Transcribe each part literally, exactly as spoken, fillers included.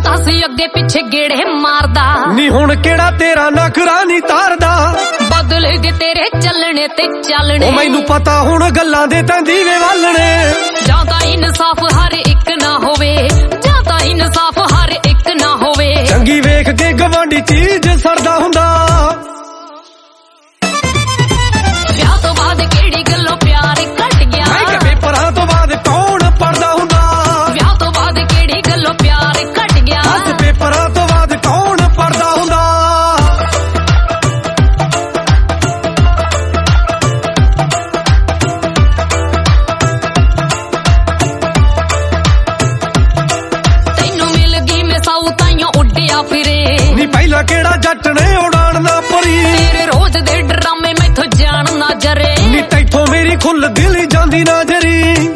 ਜਾਂਦਾ ਸੀ ਅੱਗੇ ਪਿੱਛੇ ਗੇੜੇ ਮਾਰਦਾ ਨੀ ਹੁਣ ਕਿਹੜਾ ਤੇਰਾ ਨਖਰਾ ਨਹੀਂ ਤਾਰਦਾ ਬਦਲ ਗਏ ਤੇਰੇ ਚੱਲਣੇ ਤੇ ਚੱਲਣੇ ਉਹ ਮੈਨੂੰ ਪਤਾ ਹੁਣ ਗੱਲਾਂ ਦੇ ਤਾਂ ਦੀਵੇ ਵਾਲਣੇ ਜਾਂ ਤਾਂ ਇਨਸਾਫ ਹਰ ਇੱਕ ਨਾ ਹੋਵੇ ਜਾਂ ਤਾਂ ਇਨਸਾਫ ਹਰ ਇੱਕ ਨਾ ਹੋਵੇ ਚੰਗੀ ਵੇਖ ਕੇ ਗਵਾਂਢੀ ਚੀਜ਼ ਸਰਦਾ ਹੁੰਦਾ ਵਿਆਹ ਤੋਂ ਬਾਅਦ ਕਿਹੜੀ ਗੱਲੋਂ ਪਿਆਰ ਘਟ ਗਿਆ ਮੈਂ ਕਿ ਪੇਪਰਾਂ ਤੋਂ ਬਾਅਦ ਕੌਣ ਪੜਦਾ ਹੁੰਦਾ ਵਿਆਹ ਤੋਂ ਬਾਅਦ ਕਿਹੜੀ ਗੱਲੋਂ ਪਿਆਰ ਘਟ ਗਿਆ ਅੱਜ ਪੇਪਰਾਂ ਤੋਂ ਬਾਅਦ ਕੌਣ ਪੜਦਾ ਹੁੰਦਾ ਤੈਨੂੰ ਮਿਲ ਗਈ ਮੈਂ ਸਾਊ ਤਾਈਓ ਉੱਡਿਆ ਫਿਰੇ ਨੀ ਪਹਿਲਾਂ ਕਿਹੜਾ ਜੱਟ ਨੇ ਉਡਾਣ ਨਾ ਭਰੀ ਤੇਰੇ ਰੋਜ਼ ਦੇ ਡਰਾਮੇ ਮੈਥੋਂ ਜਾਣ ਨਾ ਜਰੇ ਨੀ ਤੈਥੋਂ ਮੇਰੀ ਖੁੱਲ ਦਿਲ ਜਾਂਦੀ ਨਾ ਜਰੀ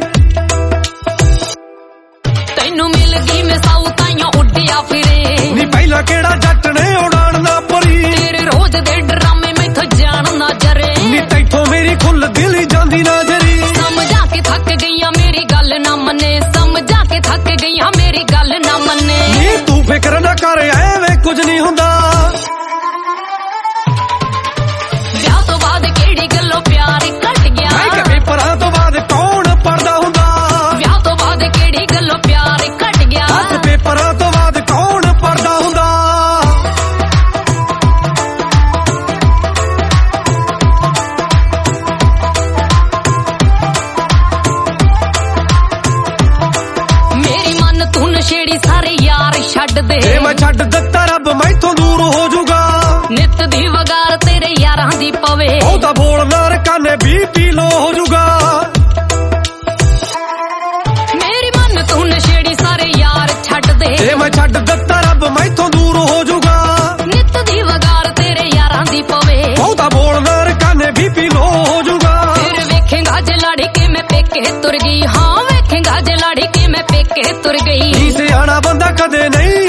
ਤੈਨੂੰ ਮਿਲ ਗਈ ਮੈਂ ਸਾਊ ਤਾਈਓ ਉੱਡਿਆ ਫਿਰੇ ਨੀ ਪਹਿਲਾਂ ਕਿਹੜਾ ਜੱਟ ਨੇ ਉਡਾਣ ਨਾ ਭਰੀ ਤੇਰੇ ਰੋਜ਼ ਦੇ ਡਰਾਮੇ ਮੈਥੋਂ ਜਾਣ ਨਾ ਜਰੇ ਨੀ ਤੈਥੋਂ ਮੇਰੀ ਖੁੱਲ ਦਿਲ ਜਾਂਦੀ ਨਾ ਜਰੀ ਸਮਝਾ ਕੇ ਥੱਕ ਗਈਆਂ ਮੇਰੀ ਗੱਲ ਨਾ ਮੰਨੇ ਸਮਝਾ ਕੇ ਥੱਕ ਗਈਆਂ ਮੇਰੀ ਗੱਲ ਨਾ ਮੰਨੇ ਨੀ ਤੂੰ ਫਿਕਰ ਨਾ ਕਰ ਐਵੇਂ ਕੁਝ ਨਹੀਂ ਹੁੰਦਾ ਵਿਆਹ ਤੋਂ ਬਾਅਦ ਕਿਹੜੀ ਗੱਲੋਂ ਪਿਆਰ ਘਟ ਗਿਆ ਮੈਂ ਕਿ ਪੇਪਰਾਂ ਤੋਂ ਬਾਅਦ ਕੌਣ ਪੜਦਾ ਹੁੰਦਾ ਵਿਆਹ ਤੋਂ ਬਾਅਦ ਕਿਹੜੀ ਗੱਲੋਂ ਪਿਆਰ ਘਟ ਗਿਆ ਅੱਜ ਪੇਪਰਾਂ ਤੋਂ ਬਾਅਦ ਕੌਣ ਪੜਦਾ ਹੁੰਦਾ ਮੇਰੀ ਮਨ ਤੂੰ ਨਸ਼ੇੜੀ ਸਾਰੇ ਯਾਰ ਛੱਡ ਦੇ ਜੇ ਮੈਂ ਛੱਡ ਦਿੱਤਾ ਰੱਬ ਮੈਥੋਂ ਦੂਰ ਹੋ ਜਾਊਗਾ ਨਿੱਤ ਦੀ ਵਗਾਰ ਤੇਰੇ ਯਾਰਾਂ ਦੀ ਪਵੇ ਉਹ ਤਾਂ ਬੋਲਣਾ ਰਕਾਨੇ ਬੀਪੀ ਲੋ ਹੋ ਜਾਊਗਾ ਮੇਰੀ ਮਨ ਤੂੰ ਨਸ਼ੇੜੀ ਸਾਰੇ ਯਾਰ ਛੱਡ ਦੇ ਜੇ ਮੈਂ ਛੱਡ ਦਿੱਤਾ ਰੱਬ ਮੈਥੋਂ ਦੂਰ ਹੋ ਜਾਊਗਾ ਨਿੱਤ ਦੀ ਵਗਾਰ ਤੇਰੇ ਯਾਰਾਂ ਦੀ ਪਵੇ ਉਹ ਤਾਂ ਬੋਲਣਾ ਰਕਾਨੇ ਬੀਪੀ ਲੋ ਹੋ ਜਾਊਗਾ ਫਿਰ ਵੇਖੇਂਗਾ ਜੇ ਲੜ ਕੇ ਮੈਂ ਪੇਕੇ ਤੁਰ ਗਈ ਹਾਂ ਵੇਖੇਂਗਾ ਜੇ ਲੜ ਕੇ ਮੈਂ ਪੇਕੇ ਤੁਰ ਗਈ ਸਿਆਣਾ ਬੰਦਾ ਕਦੇ ਨਹੀਂ